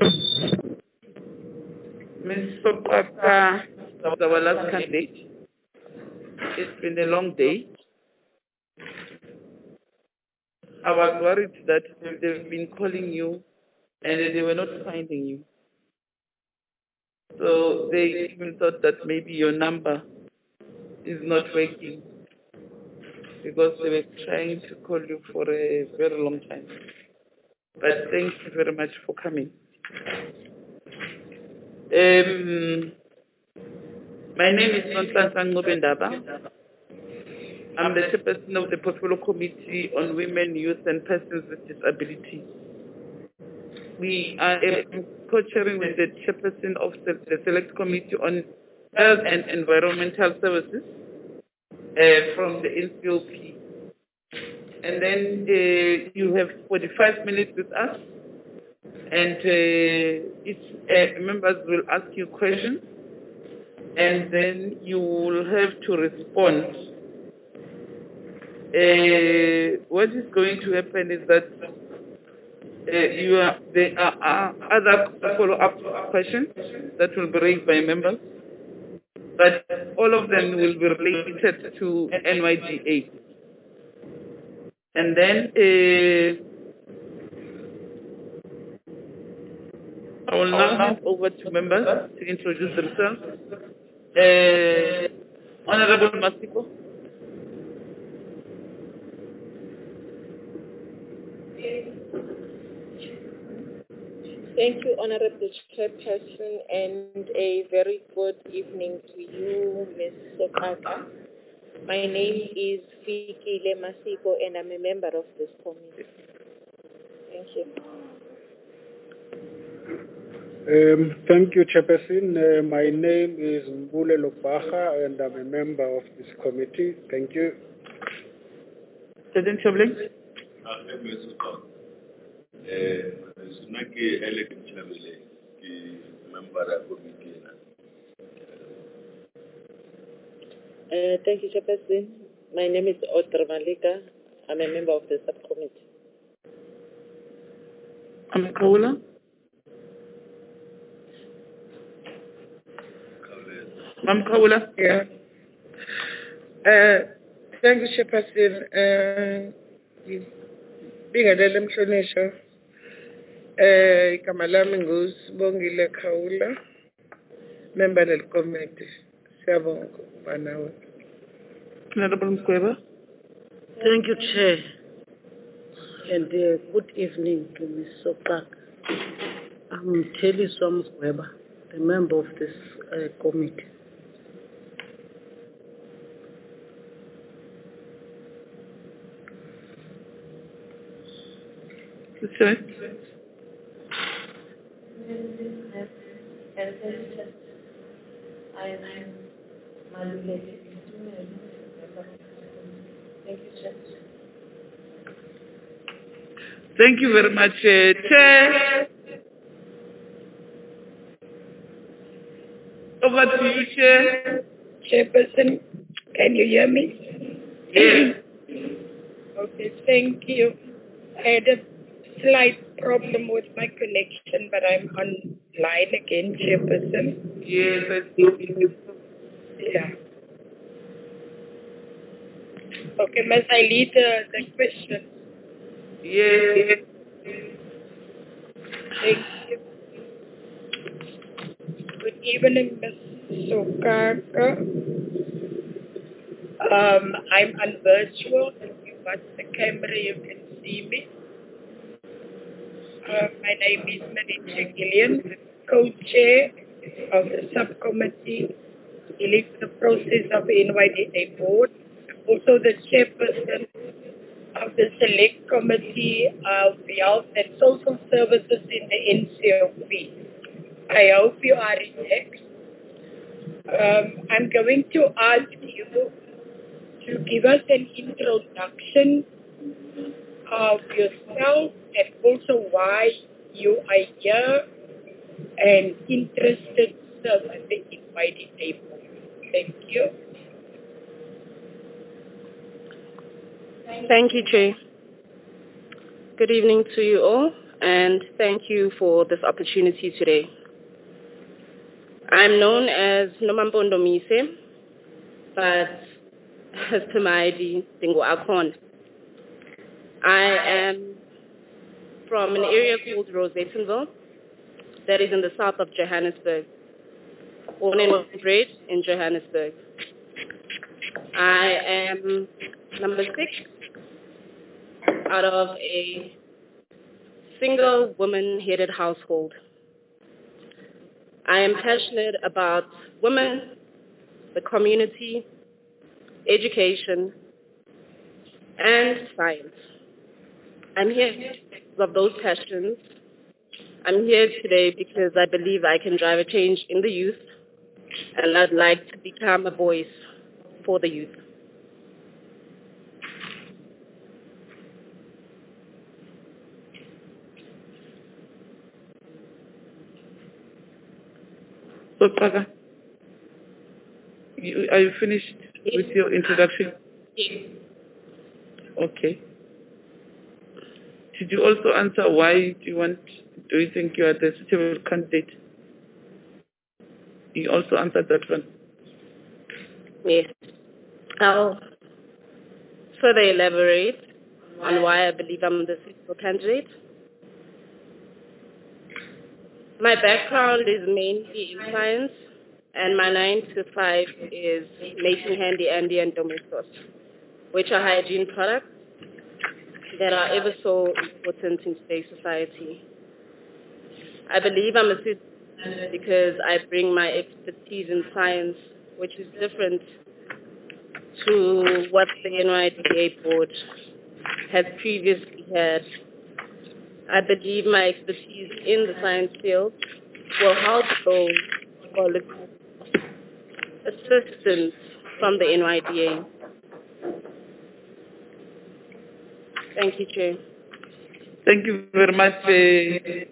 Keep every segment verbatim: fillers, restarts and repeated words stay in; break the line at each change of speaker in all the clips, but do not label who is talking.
Miz Sopaka was our last candidate. It's been a long day. I was worried that they've been calling you and they were not finding you. So they even thought that maybe your number is not working because they were trying to call you for a very long time. But thank you very much for coming. Um, my name is Nonhlanhla Ncubendaba. I'm the chairperson of the Portfolio Committee on Women, Youth and Persons with Disability. We are co-chairing with the chairperson of the, the Select Committee on Health and Environmental Services uh, from the N C O P. And then uh, you have forty-five minutes with us, and uh, each uh, members will ask you questions, and then you will have to respond. Uh, what is going to happen is that uh, you are, there are other follow-up questions that will be raised by members, but all of them will be related to N Y D A. And then uh, I will now hand over to members to introduce themselves. Uh, Honorable Masiko.
Thank you, Honorable Chairperson, and a very good evening to you, Miz Sopaka. My name is Fikile Masiko, and I'm a member of this committee. Thank you.
Um, thank you, Chairperson. Uh, my name is Mbule Lobaha, and I'm a member of this committee. Thank you.
President Chobling.
Uh, thank you, Chairperson. My name is Audrey Malika. I'm a member of the subcommittee.
I'm Kaula. Ma'am Kaula.
Yeah. Uh, thank you, Chairperson. Uh, Bingadele Mshonisha. Eh, igama lami nguSibongile Khawula, member del committee. Siyabonga ukuba nawe.
Honorable Mkweba.
Thank you, Chair. And uh, good evening to Miz Sopaka. I'm Telly Swamsweba, the member of this uh, committee.
Sir.
I am Maluleke. Thank you, Chair.
Thank you very much, uh, Chair. Over to you, Chair.
Chairperson, can you hear me?
Yes.
Okay, thank you. I had a slight problem with my connection, but I'm online again, Chairperson.
Yes, I see.
Yeah. Okay, must I lead uh, the question?
Yes.
Thank you. Good evening, Miz Sopaka. Um, I'm on virtual. If you watch the camera, you can see me. Uh, my name is Maritza Gillian, co-chair of the subcommittee dealing with the process of the N Y D A board. Also the chairperson of the select committee of the health and social services in the N C O P. I hope you are relaxed. Um, I'm going to ask you to give us an introduction of yourself and also why you are here and interested to serve at the N Y D A board. Thank you.
Thank you, Chair. Good evening to you all. and thank you for this opportunity today. I'm known as Nomampondo Mise, but as per my I D, Dingo Akon. I am from an area called Rosettenville, that is in the south of Johannesburg, born and bred in Johannesburg. I am number six out of a single woman-headed household. I am passionate about women, the community, education, and science. I'm here because of those passions. I'm here today because I believe I can drive a change in the youth, and I'd like to become a voice for the youth.
So, Paga, you, are you finished yes. with your introduction?
Yes.
Okay. Did you also answer why do you want, do you think you are the suitable candidate? You also answered that one.
Yes. I'll further elaborate on why I believe I'm the suitable candidate. My background is mainly in science, and my nine to five is making handy Andy and domestos, which are hygiene products that are ever so important in today's society. I believe I'm a suitable candidate because I bring my expertise in science, which is different to what the N Y D A board has previously had. I believe my expertise in the science field will help those who look assistance from the N Y D A. Thank you, Chair.
Thank you very much. Uh,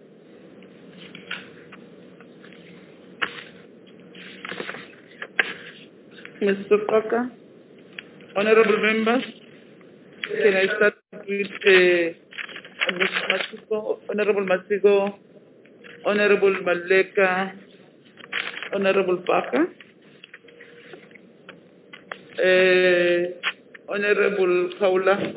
Mister Parker, honorable members, can I start with uh, Mister Masiko, Honorable Masiko, Honorable Maleka, Honorable Parker, uh, Honorable Kaula,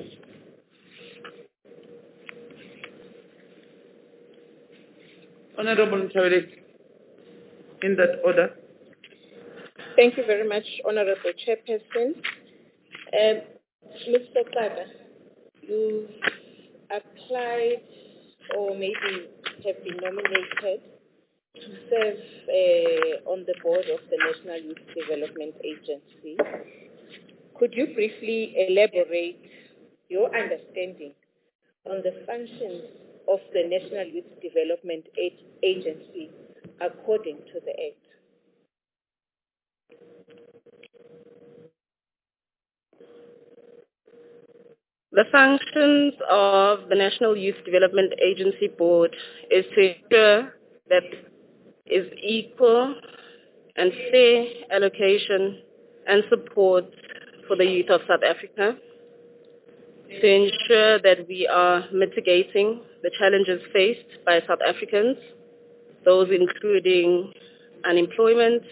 Honorable Nthabeleng, in that order.
Thank you very much, Honorable Chairperson. Um, Mister Kaga, you applied or maybe have been nominated to serve uh, on the board of the National Youth Development Agency. Could you briefly elaborate your understanding on the functions of the National Youth Development Agency according to the Act?
The functions of the National Youth Development Agency Board is to ensure that is equal and fair allocation and support for the youth of South Africa, to ensure that we are mitigating the challenges faced by South Africans, those including unemployment,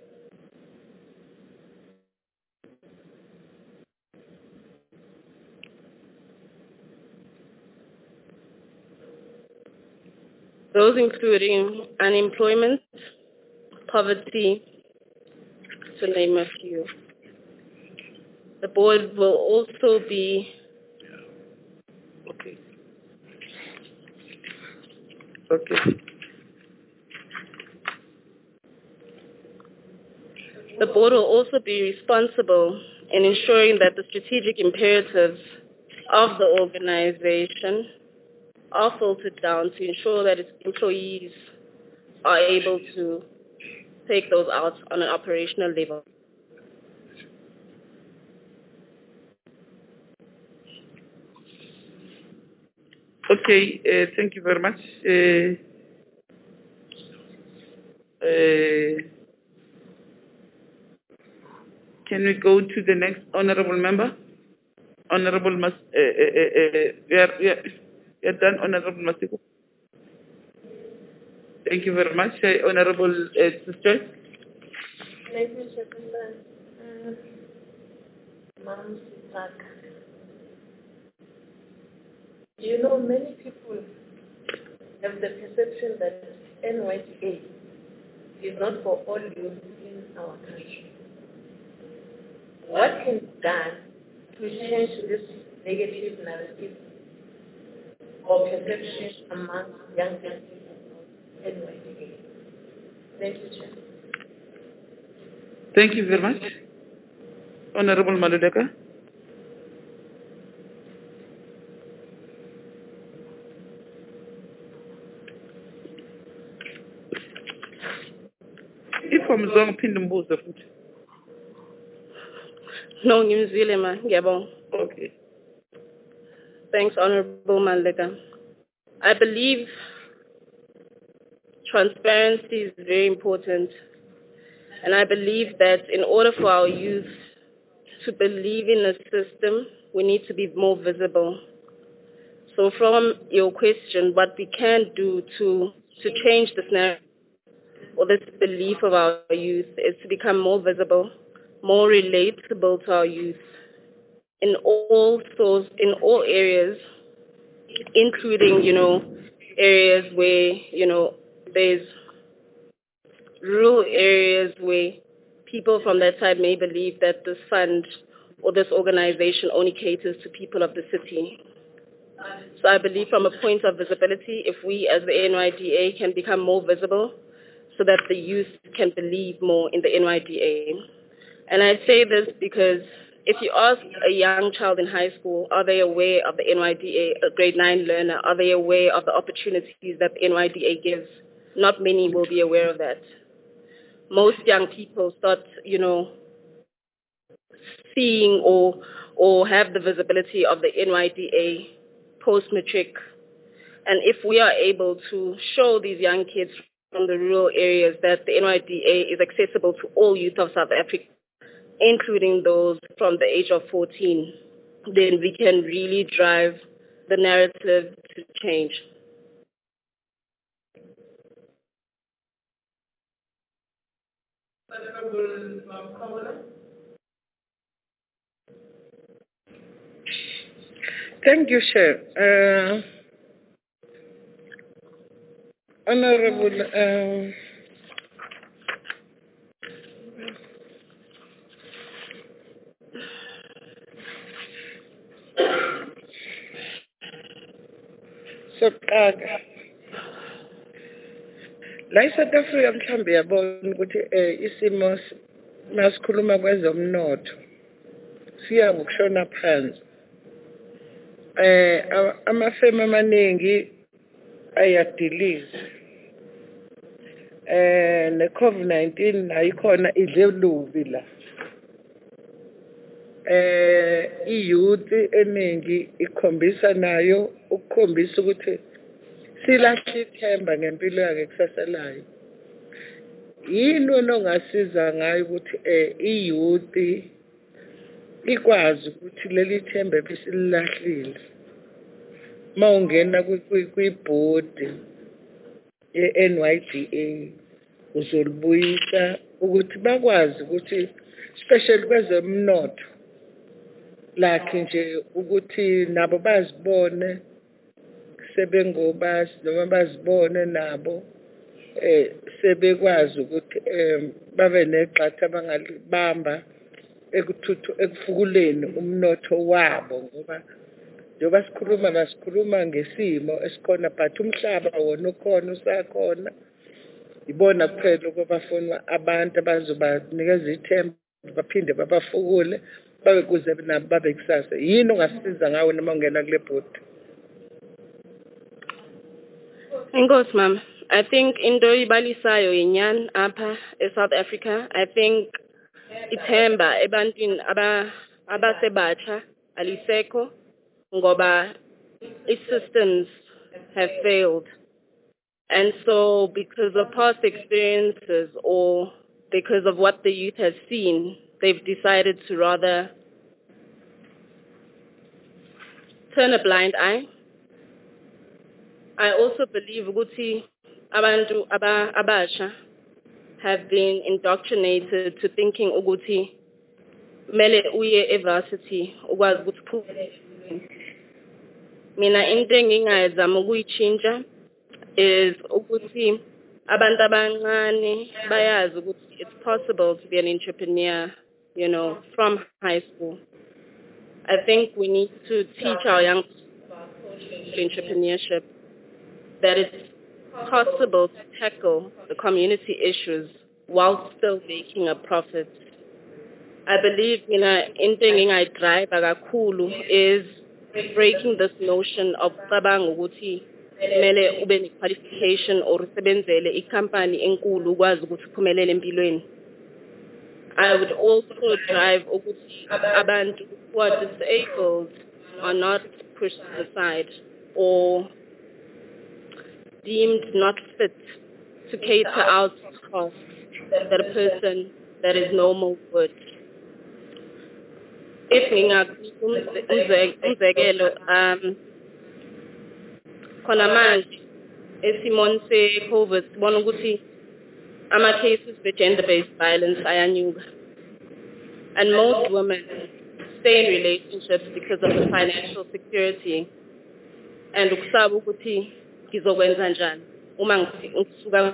those including unemployment, poverty, to name a few. The board will also be
Okay. Okay.
The board will also be responsible in ensuring that the strategic imperatives of the organization are filtered down to ensure that its employees are able to take those out on an operational level.
Okay, uh, thank you very much. Uh, uh, can we go to the next honorable member? Honorable Mas, uh, uh, uh, we, are, we, are, we are done, Honorable Masiko. Thank you very much. Uh, Honorable uh, Sister.
Thank you, Chairperson. Uh, Ma'am Sisaka. You know, many people have the perception that N Y D A is not for all youth in our country. What can be done to change this negative narrative or perception among young people of N Y D A? Thank you, Chair.
Thank you very much. Honorable Maluleka. If I'm wrong, pin the mbuzo futhi.
No, ngimzwile ma, ngiyabonga.
Okay.
Thanks, Honorable Maluleka. I believe transparency is very important. And I believe that in order for our youth to believe in a system, we need to be more visible. So from your question, what we can do to, to change this narrative or this belief of our youth is to become more visible, more relatable to our youth in all sorts, in all areas, including, you know, areas where, you know, there's rural areas where people from that side may believe that this fund or this organization only caters to people of the city. So I believe from a point of visibility, if we as the N Y D A can become more visible so that the youth can believe more in the N Y D A. And I say this because if you ask a young child in high school, are they aware of the N Y D A, a grade nine learner, are they aware of the opportunities that the N Y D A gives? Not many will be aware of that. Most young people start, you know, seeing or or have the visibility of the N Y D A post-matric. And if we are able to show these young kids from the rural areas that the N Y D A is accessible to all youth of South Africa, including those from the age of fourteen, then we can really drive the narrative to change.
Thank you, Chair. Uh, Honorable um, Soqaka. La eSouth Africa mhlambe yabona ukuthi eh isimo masikhuluma kwezomnotho siya ngokushona phansi. Eh amafema amaningi ayadiliza. Eh ne COVID nineteen ayikhona idle lubi la. Eh iyouth eningi ikhombisa nayo ukukhombisa ukuthi silahle ithemba ngempilo yakhe kusasa layo. Yini onongasiza ngayo ukuthi eh iyouth ikwazi ukuthi leli themba besililahlile. Mawungena kwibhodi ye-N Y D A uzolibuyisa ukuthi bakwazi ukuthi especially kwezomnotho lakhe nje ukuthi nabo bazibone sebengobasi noma bazibone nabo eh sebekwazi ukuthi eh babe neqatha abangalibamba ekuthuthu ekufukuleni umnotho wabo ngoba njengoba sikhuluma masikhuluma ngesimo esikhona but umhlaba wona ukhona usakhona ibona kuphela ukuba bafuna abantu abazobanikeza ithemba baphinde babafukule babe kuze nabo babe kusasa. Yini ongasiza ngawe noma ungena kule bhodi?
Enkosi mama, I think into ibalisayo inyani apha eSouth Africa. I think ithemba ebantwini aba abasebatsha alisekho ngoba systems have failed. And so because of past experiences or because of what the youth has seen, they've decided to rather turn a blind eye. I also believe ukuthi abantu aba abasha have been indoctrinated to thinking ukuthi mele uye evarsity ukwazi ukuthi uphumelele. Mina into engingayizama ukuyichinja is ukuthi abantu abancane bayazi ukuthi it's possible to be an entrepreneur, you know, from high school. I think we need to teach our young people about entrepreneurship, that it's possible to tackle the community issues while still making a profit. I believe, you know, into engingayidrive kakhulu is breaking this notion of cabanga ukuthi kumele ube ne-qualification or usebenzele i-company enkulu ukwazi ukuthi uphumelele empilweni. I would also drive ukuthi abantu who are disabled are not pushed to the side or deemed not fit to cater out tasks that a person that is normal would. If ngingakunika umzekelo, um, khona manje esimoni se-COVID sibona ukuthi ama-cases be-gender-based violence ayanyuka. And most women stay in relationships because of the financial security. And ukusaba ukuthi ngizokwenza njani uma ngisuka.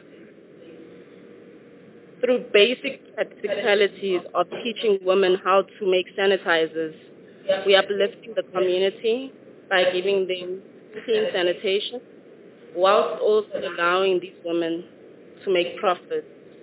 Through basic practicalities of teaching women how to make sanitizers, we are uplifting the community by giving them clean sanitation, whilst also allowing these women to make profits.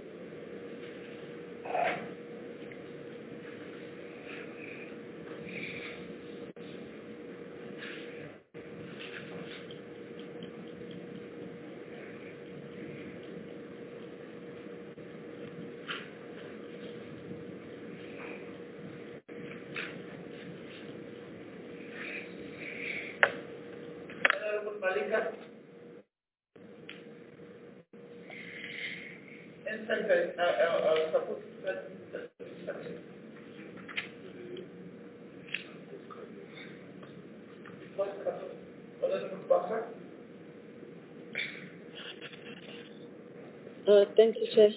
Uh, thank you, Chair.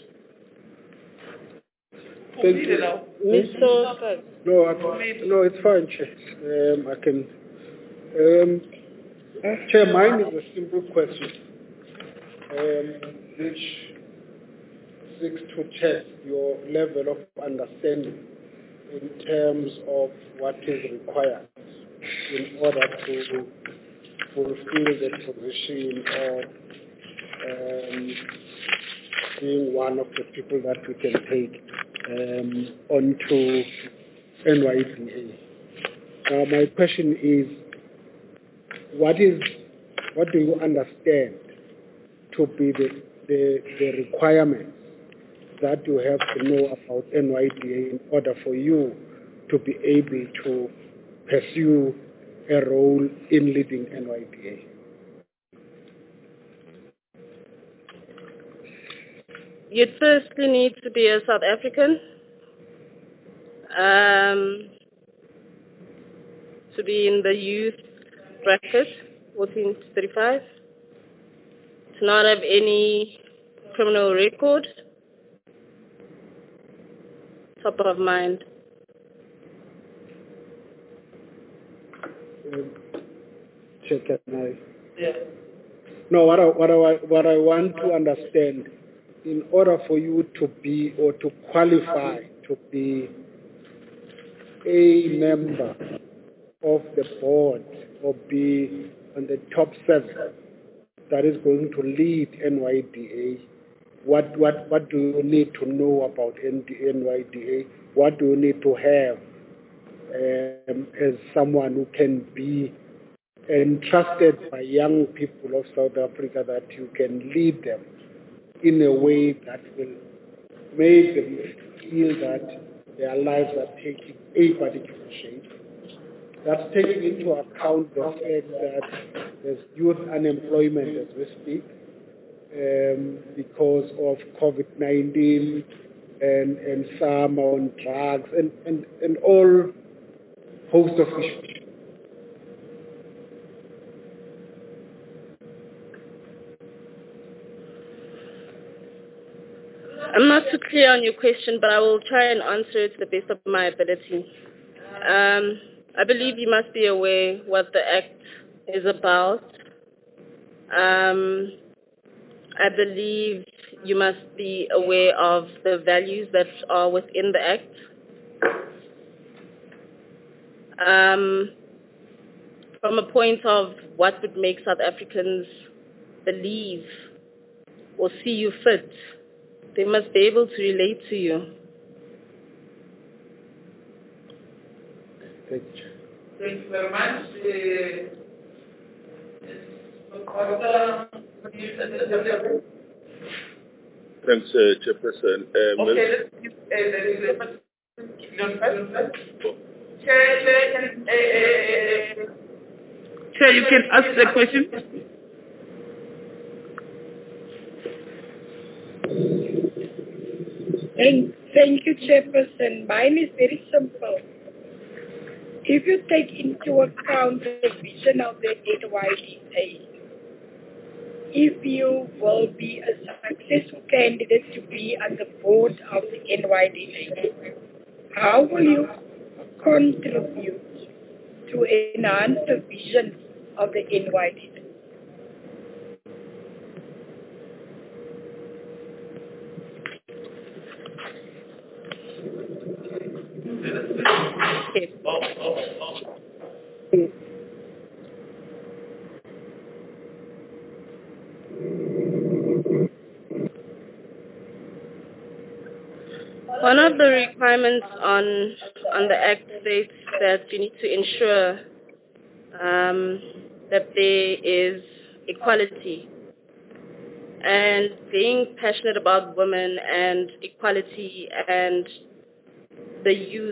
Thank you.
Mister
No, I, no, it's fine, Chair. Um, I can. Um, Chair, mine is a simple question, um, which seeks to test your level of understanding in terms of what is required in order to fulfill the position of um, being one of the people that we can take um, onto N Y D A. Now, my question is, what is, what do you understand to be the, the, the requirements that you have to know about N Y D A in order for you to be able to pursue a role in leading N Y D A?
You'd firstly need to be a South African, um, to be in the youth bracket, fourteen to thirty-five, to not have any criminal record, top of mind.
Um, check it now. Yeah. No, what I, what, I, what I want to understand, in order for you to be or to qualify to be a member of the board or be on the top seven that is going to lead N Y D A, what, what, what do you need to know about N Y D A? What do you need to have um, as someone who can be entrusted by young people of South Africa, that you can lead them in a way that will make them feel that their lives are taking a particular shape? That's taking into account the fact that there's youth unemployment as we speak um, because of COVID nineteen and, and some on drugs and, and, and all host of issues.
I'm not too clear on your question, but I will try and answer it to the best of my ability. Um, I believe you must be aware what the Act is about. Um, I believe you must be aware of the values that are within the Act. Um, from a point of what would make South Africans believe or see you fit, they must be able to relate to you.
Thank you.
Thank you very much.
Thanks, uh, Chairperson. Um,
okay, let's give uh, the first. Chair, Chair, uh, Chair, you can ask the question.
Thank, thank you, Chairperson. Mine is very simple. If you take into account the vision of the N Y D A, if you will be a successful candidate to be on the board of the N Y D A, how will you contribute to enhance the vision of the N Y D A?
Okay. One of the requirements on on the Act states that you need to ensure um, that there is equality. And being passionate about women and equality and the youth,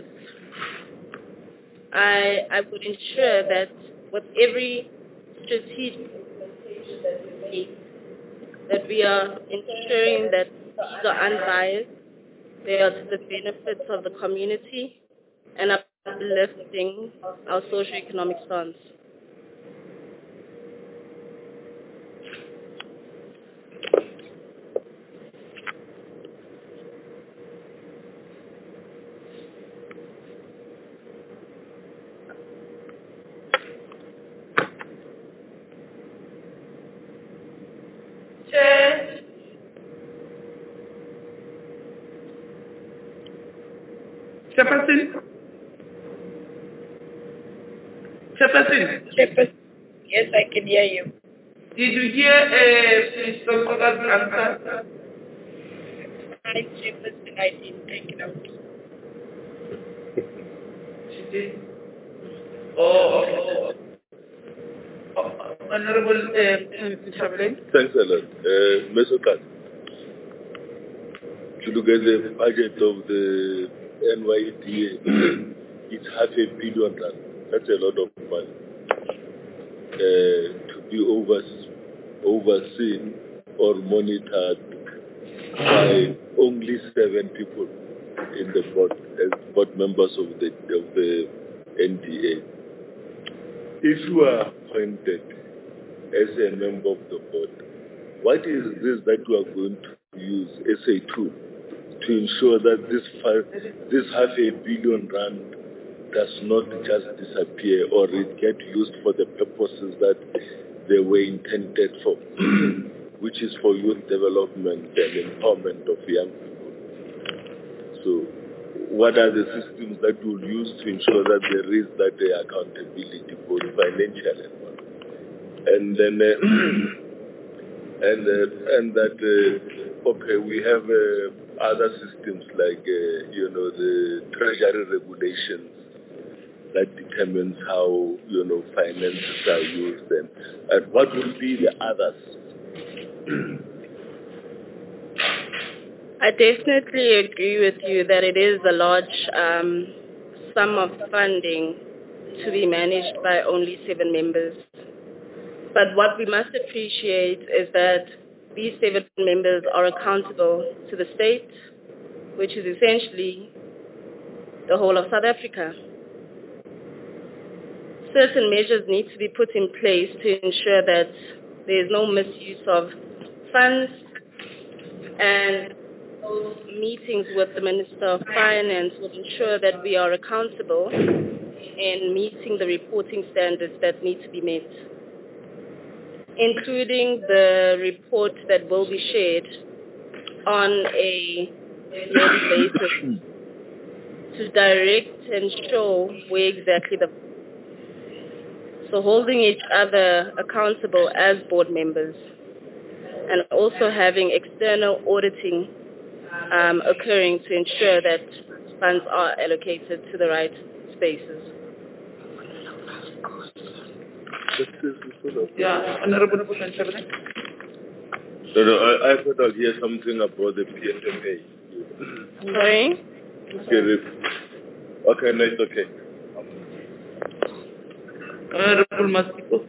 I I would ensure that with every strategic implementation that we make, that we are ensuring that these are unbiased, they are to the benefits of the community, and uplifting our socio-economic stance.
Chair. Chairperson. Chairperson.
Chairperson, yes, I can hear you.
Did you hear uh, Doctor answer?
I, Chairperson, I didn't take it out.
She did. Oh, okay. Oh, Honorable uh, Chabelain.
Thanks a lot. Uh, Mister Kat, to look at the budget of the N Y D A, it's half a billion rand. That's a lot of money uh, to be overs- overseen or monitored by only seven people in the board as board members of the of the N D A. If you are appointed as a member of the board, what is this that you are going to use as a tool to ensure that this five, this half a billion rand does not just disappear or it get used for the purposes that they were intended for, which is for youth development and empowerment of young people? So what are the systems that you will use to ensure that there is that uh, accountability, both financial and one? And then, uh, and uh, and that uh, okay, we have uh, other systems like uh, you know the treasury regulations that determines how you know finances are used, and, and what will be the others.
I definitely agree with you that it is a large um, sum of funding to be managed by only seven members. But what we must appreciate is that these seven members are accountable to the state, which is essentially the whole of South Africa. Certain measures need to be put in place to ensure that there is no misuse of funds, and meetings with the Minister of Finance will ensure that we are accountable in meeting the reporting standards that need to be met, including the report that will be shared on a yearly basis to direct and show where exactly the so holding each other accountable as board members, and also having external auditing um, occurring to ensure that funds are allocated to the right spaces.
Yeah, Honorable Buchanan.
No, no, I, I thought I'll hear something about the P S M A.
Sorry?
Okay, okay, no, it's okay.
Honorable Masiko.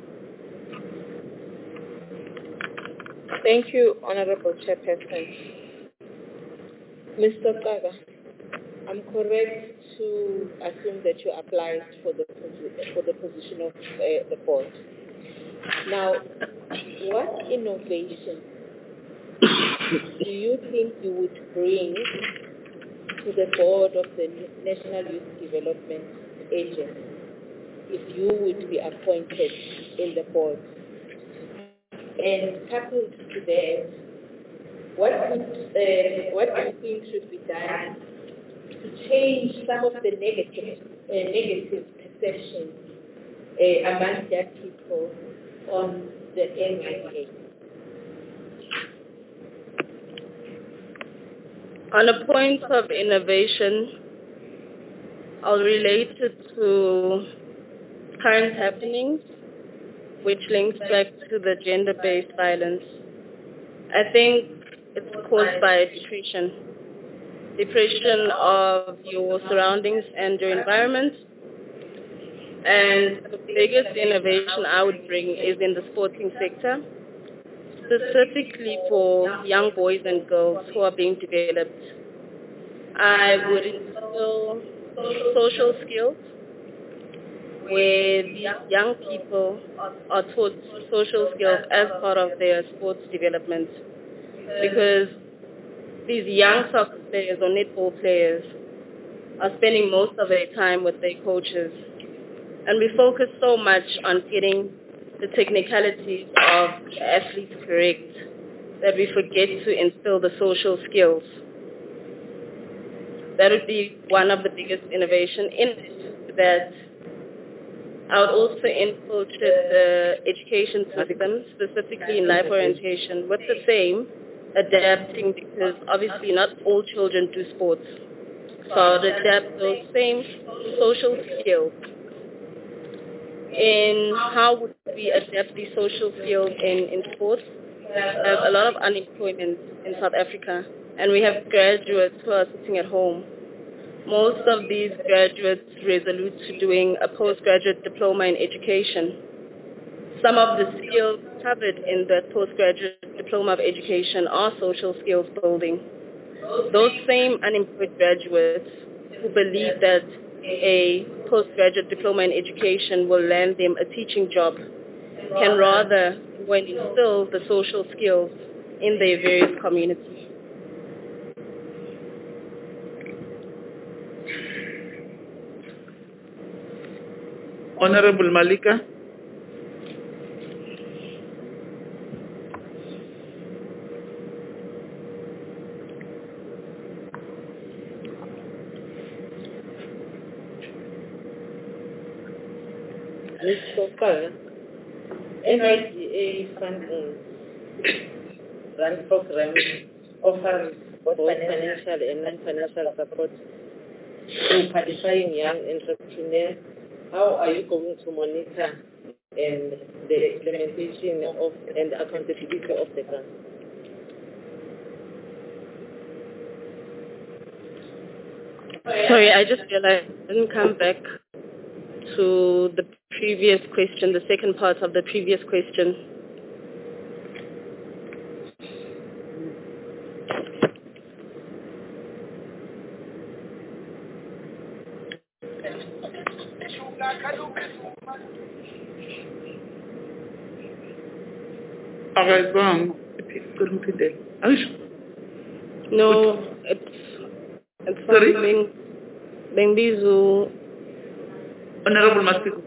Thank you, Honorable Chairperson. Mister Kaga, I'm correct to assume that you applied for the for the position of uh, the board. Now, what innovation do you think you would bring to the board of the National Youth Development Agency if you would be appointed in the board? And coupled to that, what would, uh, what do you think should be done to change some of the negative, uh, negative perceptions uh, among young people on the N Y D A?
On a point of innovation, I'll relate it to current happenings, which links back to the gender-based violence. I think it's caused by depression. Depression of your surroundings and your environment. And the biggest innovation I would bring is in the sporting sector, specifically for young boys and girls who are being developed. I would instill social skills where these young people are taught social skills as part of their sports development, because these young soccer players or netball players are spending most of their time with their coaches, and we focus so much on getting the technicalities of the athletes correct that we forget to instill the social skills. That would be one of the biggest innovations in it, that I would also infiltrate the education system, specifically in life orientation, with the same adapting, because obviously not all children do sports. So I would adapt those same social skills. In how would we adapt these social skills in, in sports? There's a lot of unemployment in South Africa, and we have graduates who are sitting at home. Most of these graduates resolute to doing a postgraduate diploma in education. Some of the skills covered in that postgraduate diploma of education are social skills building. Those same unemployed graduates who believe that a postgraduate diploma in education will land them a teaching job can rather go and instill the social skills in their various communities.
Honorable Malika.
Mister Kaga, N Y D A funding grant program offers both financial and non-financial support to qualifying young entrepreneurs. How are you going to monitor and the implementation of and accountability of the grant?
Sorry, I just realized I didn't come back to the previous question, the second part of the previous question.
All right, wrong. Repeat, couldn't repeat that. Are you sure?
No, it's it's from
Sorry?
Beng Bengbizu.
Honorable Masiko.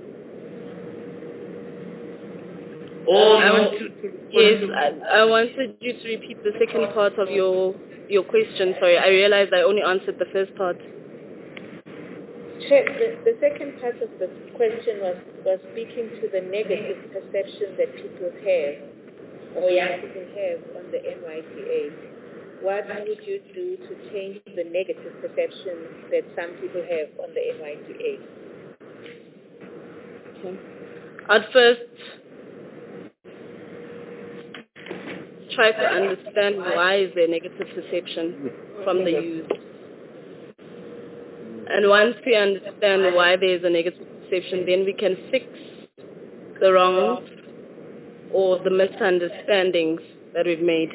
Oh,
I
you
will-
want to, to
Yes,
respond
I, I wanted you to repeat the second part of your your question. Sorry, I realized I only answered the first part.
Chair, the, the second part of the question was, was speaking to the negative perception that people have, or young people have, on the N Y T A. What would you do to change the negative perception that some people have on the N Y T A?
Okay. At first, try to understand why is there negative perception from the youth. And once we understand why there is a negative perception, then we can fix the wrongs or the misunderstandings that we've made.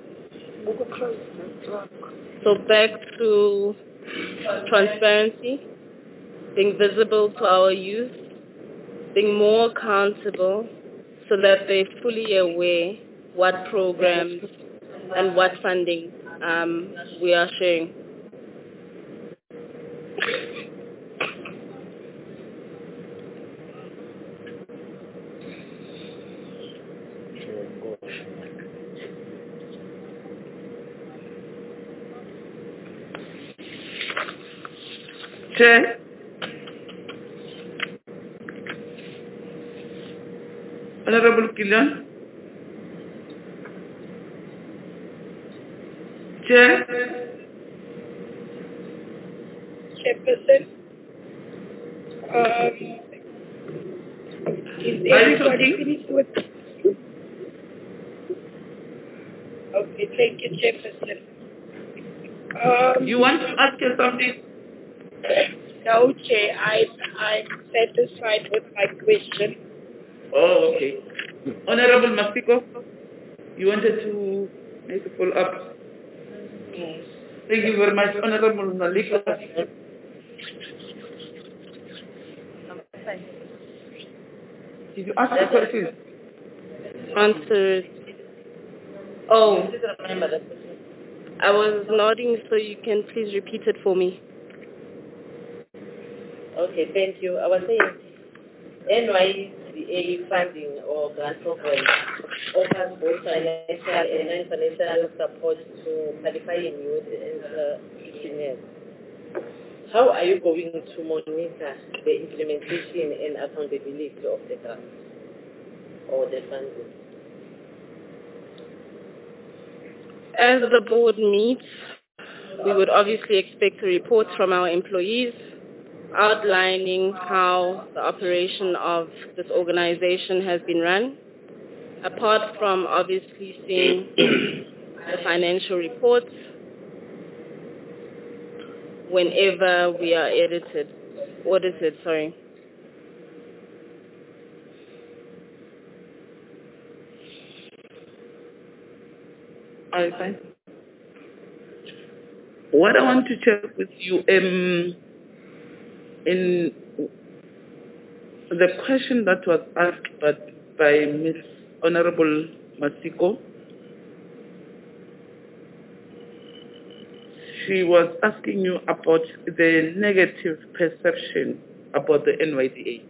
So back to transparency, being visible to our youth, being more accountable so that they're fully aware what programs and what funding um, we are sharing.
Chair? Honorable Killian? Chair?
Chairperson, um, is
Are you
everybody
talking?
finished with? Okay, thank you, Chairperson. Um,
You want to ask her something?
No, Chair, I, I'm satisfied with my question.
Oh, okay. Honorable Masiko, you wanted to make a follow-up?
Yes.
Thank you very much, Honorable Nalika. Did you ask the question?
Answered. Oh,
I didn't remember that question.
I was nodding, so you can please repeat it for me.
Okay, thank you. I was saying N Y C A funding or grant program offers both financial and non-financial support to qualifying youth and uh, seniors. How are you going to monitor the implementation and accountability of the grant or the funding?
As the board meets, we would obviously expect a report from our employees outlining how the operation of this organization has been run, apart from obviously seeing the financial reports whenever we are edited, audited, sorry.
Are you fine? What I want to check with you, um, in the question that was asked by, by Miz Honorable Masiko, she was asking you about the negative perception about the N Y D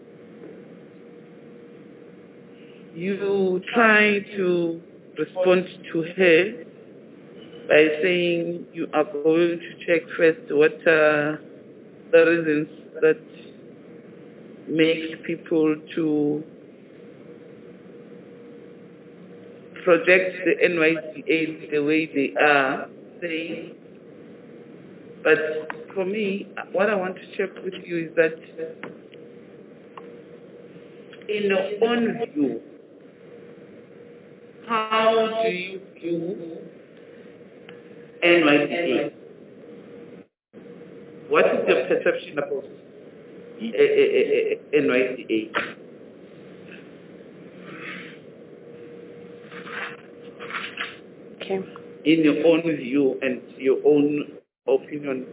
A. You try to respond to her by saying you are going to check first what are the reasons that makes people to project the N Y D A the way they are saying. But for me, what I want to check with you is that in your own view, how do you view N Y D A? What is your perception about N Y D A?
Okay.
In your own view and your own opinion.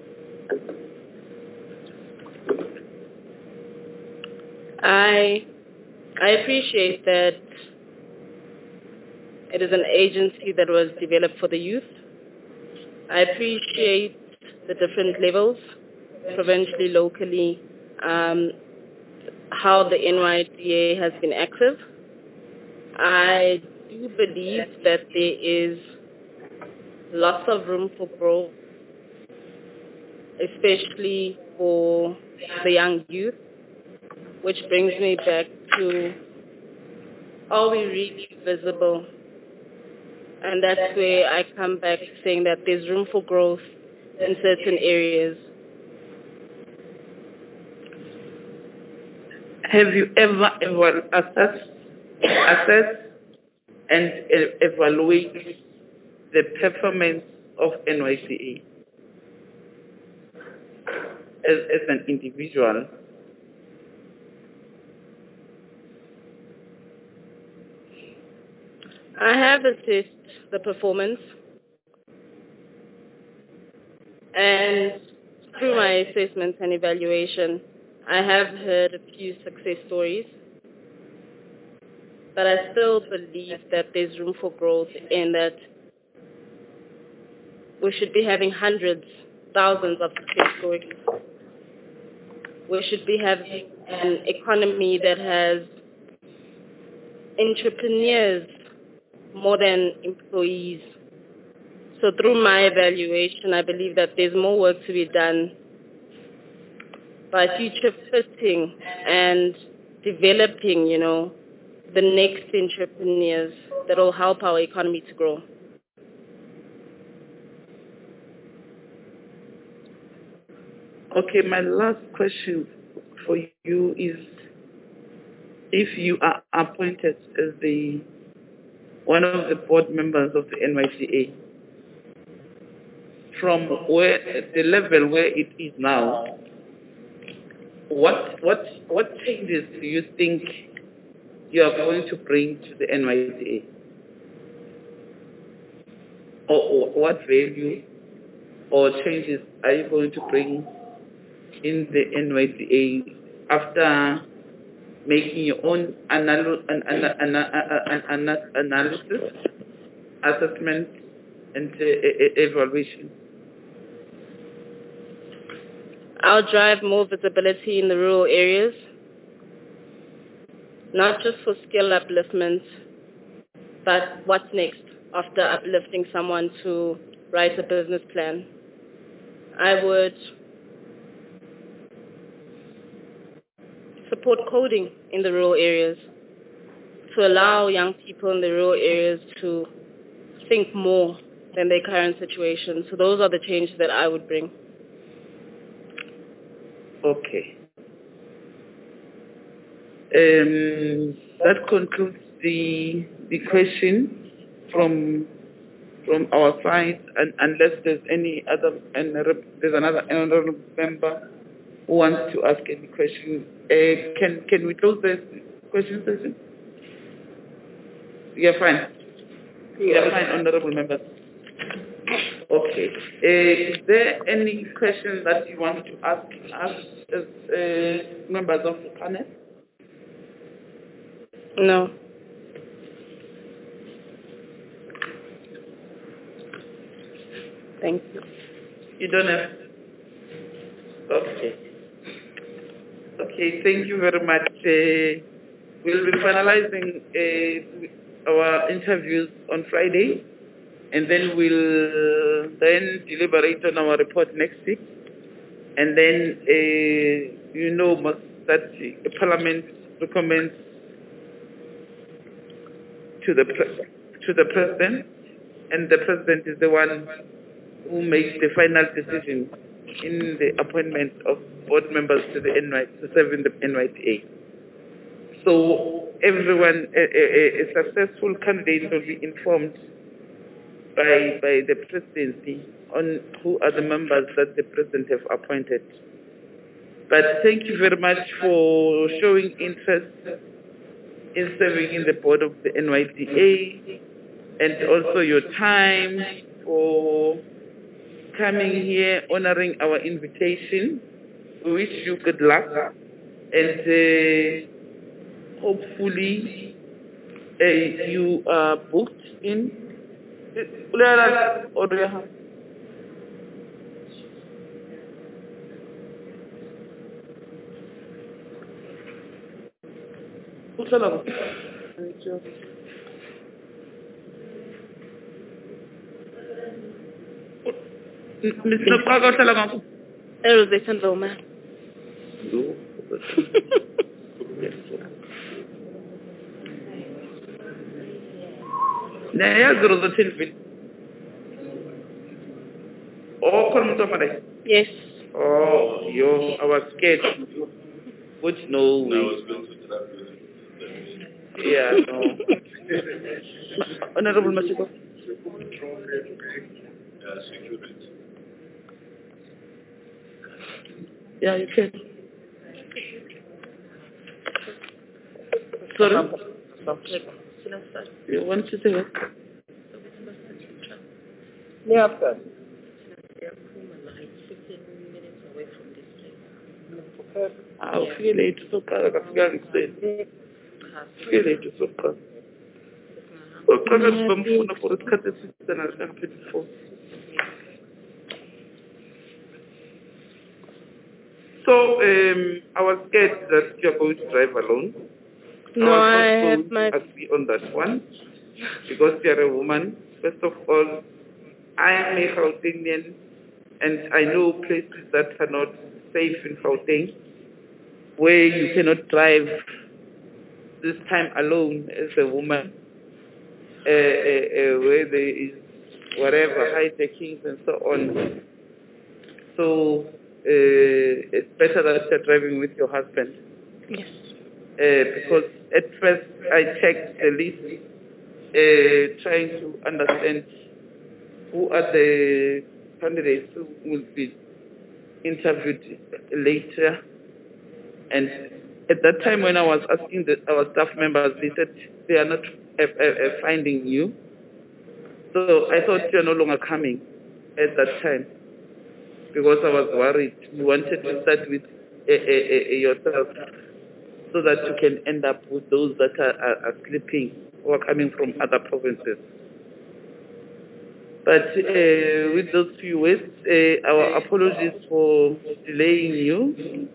I I appreciate that it is an agency that was developed for the youth, I appreciate the different levels, provincially, locally, um, how the N Y D A has been active. I do believe that there is lots of room for growth, especially for the young youth, which brings me back to, are we really visible? And that's where I come back to saying that there's room for growth in certain areas.
Have you ever, ever assessed, assessed and e- evaluate the performance of N Y C A as, as an individual?
I have assessed the performance, and through my assessment and evaluation, I have heard a few success stories, but I still believe that there's room for growth in that we should be having hundreds, thousands of success stories. We should be having an economy that has entrepreneurs more than employees. So through my evaluation, I believe that there's more work to be done by future fitting and developing, you know, the next entrepreneurs that will help our economy to grow.
Okay, my last question for you is, if you are appointed as the one of the board members of the N Y C A, from where the level where it is now, what what what changes do you think you are going to bring to the N Y C A? Or, or what value or changes are you going to bring in the N Y C A after making your own anal- an, an, an, an, an, an analysis, assessment, and uh, e- evaluation?
I'll drive more visibility in the rural areas, not just for skill upliftment, but what's next after uplifting someone to write a business plan. I would support coding in the rural areas to allow young people in the rural areas to think more than their current situation. So those are the changes that I would bring.
Okay. Um, that concludes the the question from from our side, and unless there's any other, and there's another another member who wants to ask any question, uh, can can we close the question session? Yeah, fine. Yeah, fine, honorable members. Okay. Uh, is there any question that you want to ask us as uh, members of the panel?
No. Thank you.
You don't have? Okay. Okay, thank you very much. Uh, we'll be finalizing uh, our interviews on Friday, and then we'll then deliberate on our report next week. And then, uh, you know, that the Parliament recommends to the pre- to the President, and the President is the one who makes the final decision in the appointment of board members to the N Y, to serve in the N Y C A. So everyone, a, a, a successful candidate will be informed by by the presidency on who are the members that the president have appointed. But thank you very much for showing interest in serving in the board of the N Y C A, and also your time for coming here, honoring our invitation. We wish you good luck, and uh, hopefully uh, you are booked in. Uhlala kuphi? Mister Noqaka uhlala ngakho?
eRosation Roma.
No. Yeah, yeah, zero the television. Oh, come to my.
Yes.
Oh, yo, I was scared. Which no way.
I was going to trap you.
Yeah, no. Honorable Mashiko.
Yeah, security.
Yeah, you can. Sorry? You want to say what?
Yeah, after.
I'll feel it so bad. I can't say. Feel it so bad. Uqala bamfuna for isikhathi eside nakaphethe ifoni. So um, I was scared that you're going to drive alone.
No,
I
I
was
have
not
my.
going to agree on that one because you're a woman. First of all, I am a Gautenian and I know places that are not safe in Gauteng where you cannot drive this time alone as a woman, uh, uh, uh, where there is whatever, hijackings and so on. So uh, it's better that you're driving with your husband.
Yes.
Uh, because at first I checked the list, uh, trying to understand who are the candidates who will be interviewed later. And at that time when I was asking the, our staff members, they said they are not uh, uh, uh, finding you. So I thought you are no longer coming at that time because I was worried. We wanted to start with uh, uh, uh, yourself so that you can end up with those that are, are, are sleeping or are coming from other provinces. But uh, with those few words, uh, our apologies for delaying you.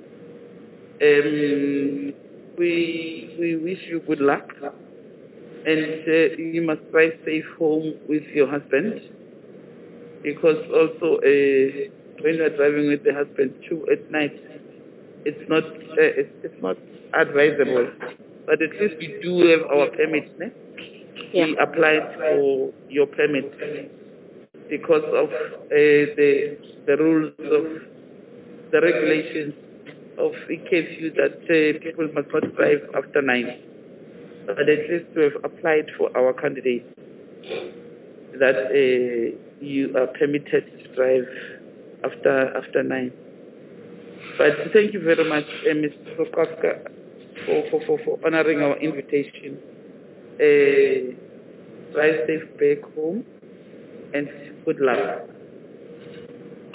Um, we we wish you good luck, and uh, you must drive safe home with your husband, because also uh, when you are driving with the husband too at night, it's not uh, it's, it's not advisable. But at least we do have our permit. Ne?
Yeah.
We applied for your permit because of uh, the the rules of the regulations of the curfew that uh, people must not drive after nine. But at least we have applied for our candidates that uh, you are permitted to drive after after nine. But thank you very much, uh, Mister Sokoska, for, for, for, for honoring our invitation. Uh, drive safe back home and good luck.